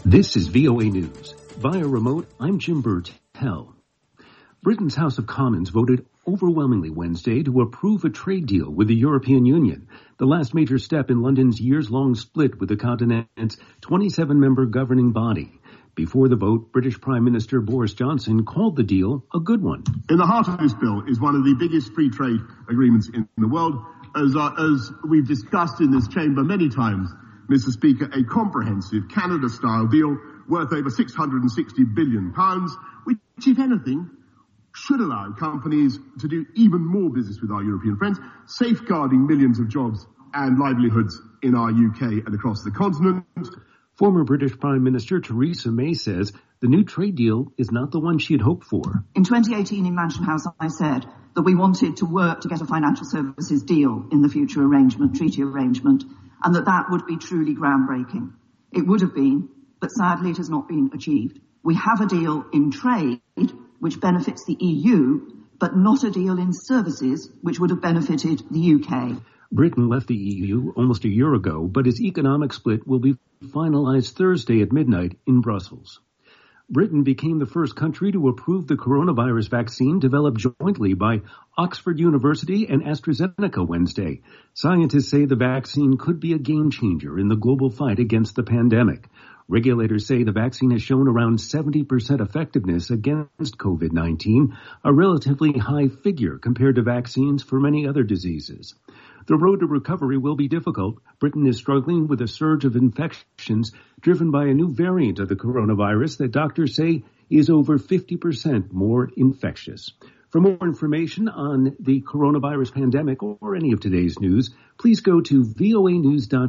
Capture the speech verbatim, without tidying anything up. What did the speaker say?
This is V O A News. Via remote, I'm Jim Burtell. Britain's House of Commons voted overwhelmingly Wednesday to approve a trade deal with the European Union, the last major step in London's years-long split with the continent's twenty-seven member governing body. Before the vote, British Prime Minister Boris Johnson called the deal a good one. In the heart of this bill is one of the biggest free trade agreements in the world. As, uh, as we've discussed in this chamber many times, Mister Speaker, a comprehensive Canada-style deal worth over six hundred sixty billion pounds, which, if anything, should allow companies to do even more business with our European friends, safeguarding millions of jobs and livelihoods in our U K and across the continent. Former British Prime Minister Theresa May says the new trade deal is not the one she had hoped for. In twenty eighteen in Mansion House, I said that we wanted to work to get a financial services deal in the future arrangement, treaty arrangement, and that that would be truly groundbreaking. It would have been, but sadly it has not been achieved. We have a deal in trade which benefits the E U, but not a deal in services which would have benefited the U K. Britain left the E U almost a year ago, but its economic split will be finalized Thursday at midnight in Brussels. Britain became the first country to approve the coronavirus vaccine developed jointly by Oxford University and AstraZeneca Wednesday. Scientists say the vaccine could be a game changer in the global fight against the pandemic. Regulators say the vaccine has shown around seventy percent effectiveness against COVID nineteen, a relatively high figure compared to vaccines for many other diseases. The road to recovery will be difficult. Britain is struggling with a surge of infections driven by a new variant of the coronavirus that doctors say is over fifty percent more infectious. For more information on the coronavirus pandemic or any of today's news, please go to voa news dot com.